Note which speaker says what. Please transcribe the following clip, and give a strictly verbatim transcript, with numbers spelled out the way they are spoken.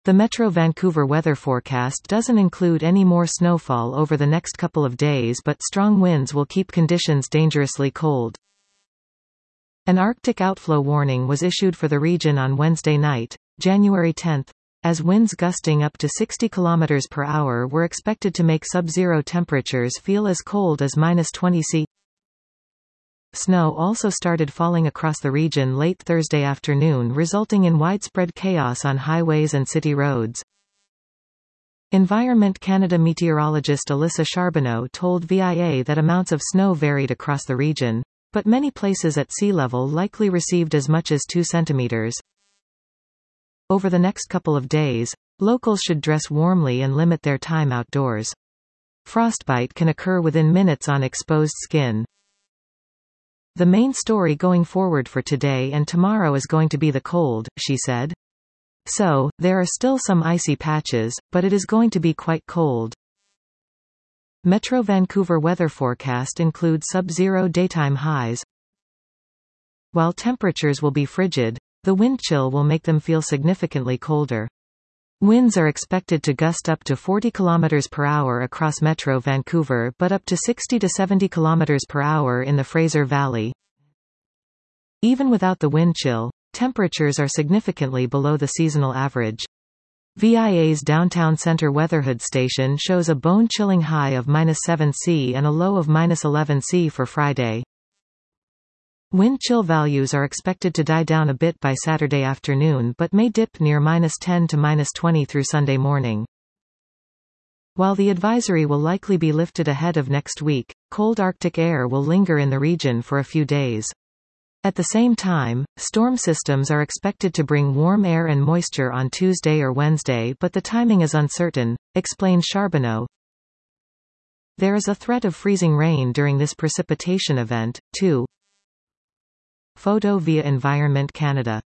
Speaker 1: The Metro Vancouver weather forecast doesn't include any more snowfall over the next couple of days, but strong winds will keep conditions dangerously cold. An Arctic outflow warning was issued for the region on Wednesday night, January tenth, as winds gusting up to sixty kilometers per hour were expected to make sub-zero temperatures feel as cold as minus twenty degrees Celsius. Snow also started falling across the region late Thursday afternoon, resulting in widespread chaos on highways and city roads. Environment Canada meteorologist Alyssa Charbonneau told V I A that amounts of snow varied across the region, but many places at sea level likely received as much as two centimeters. Over the next couple of days, locals should dress warmly and limit their time outdoors. Frostbite can occur within minutes on exposed skin. The main story going forward for today and tomorrow is going to be the cold, she said. So, there are still some icy patches, but it is going to be quite cold. Metro Vancouver weather forecast includes sub-zero daytime highs. While temperatures will be frigid, the wind chill will make them feel significantly colder. Winds are expected to gust up to forty kilometers per hour across Metro Vancouver, but up to sixty to seventy kilometers per hour in the Fraser Valley. Even without the wind chill, temperatures are significantly below the seasonal average. V I A's downtown center weatherhood station shows a bone-chilling high of minus seven Celsius and a low of minus eleven Celsius for Friday. Wind chill values are expected to die down a bit by Saturday afternoon, but may dip near minus ten to minus twenty through Sunday morning. While the advisory will likely be lifted ahead of next week, cold Arctic air will linger in the region for a few days. At the same time, storm systems are expected to bring warm air and moisture on Tuesday or Wednesday, but the timing is uncertain, explained Charbonneau. There is a threat of freezing rain during this precipitation event, too. Photo via Environment Canada.